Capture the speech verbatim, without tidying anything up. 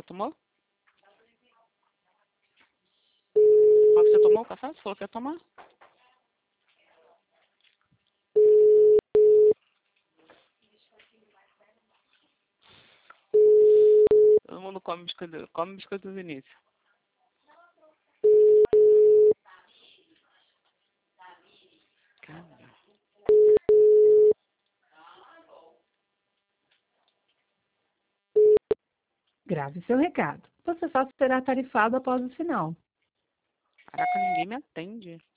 tomou? Mas você tomou o café? Você falou que ia tomar? Todo mundo come biscoito, come biscoito do Vinícius. Caramba. Grave seu recado. Você só será tarifado após o sinal. Caraca, ninguém me atende.